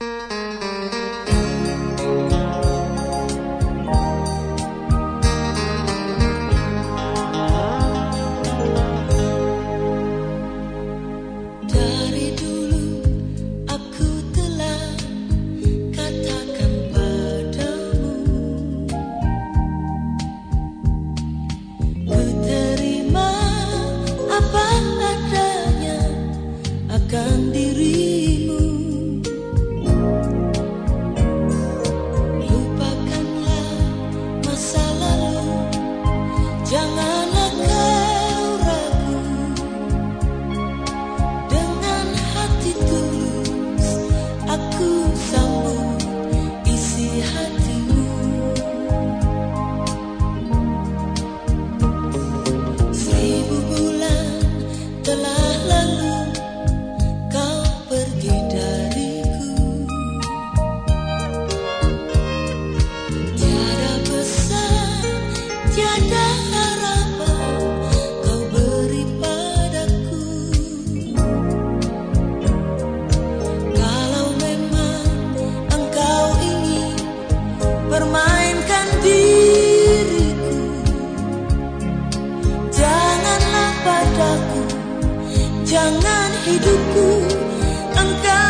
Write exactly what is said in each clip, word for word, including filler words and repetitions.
Jangan hidupku engkau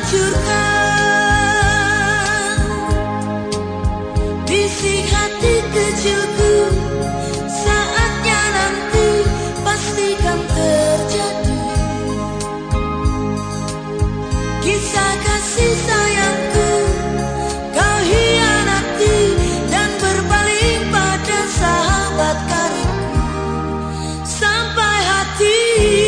hancurkan. Bisik hati kecilku, saatnya nanti pastikan terjadi. Kisah kasih sayangku kau hianati dan berpaling pada sahabat karibku. Sampai hati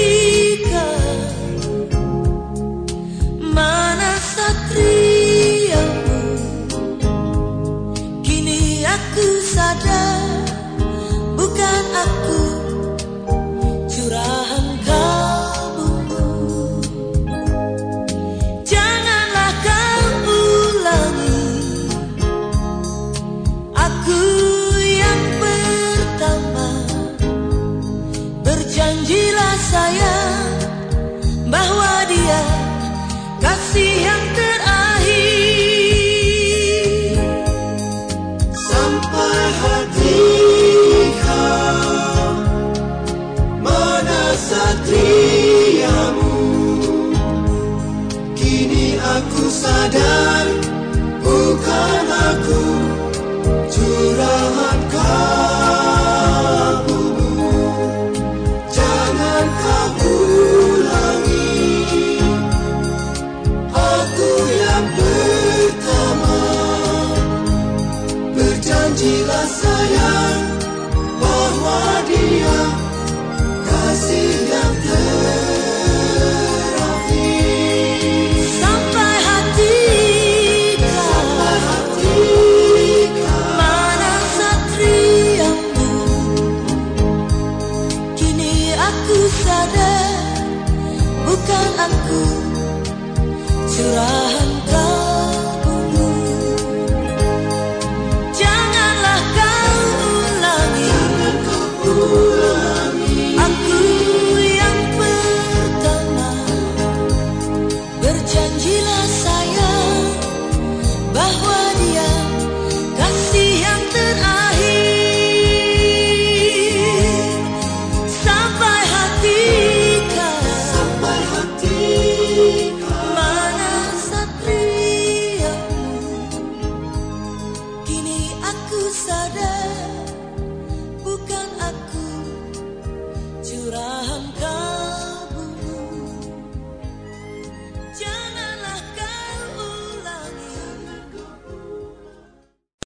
sadar, bukan aku curahan kalbumu. Janganlah kau ulangi aku yang pertama. Berjanjilah sayang bahwa dia kasih yang terakhir. Satriamu, kini aku sadar, bukan aku curahan kalbumu. Jangan kau ulangi aku yang pertama. Berjanjilah sayang bahwa dia kasih yang terakhir. Sampai hatika, sampai hatika, mana satriamu. Kini aku sadar, bukan aku curahan kalbumu. Janganlah kau ulangi, jangan kau ulangi aku yang pertama. Berjanjilah sayang bahwa dia kasih yang terakhir. Sampai hatika, sampai hatika, mana satriamu. Kini aku sadar,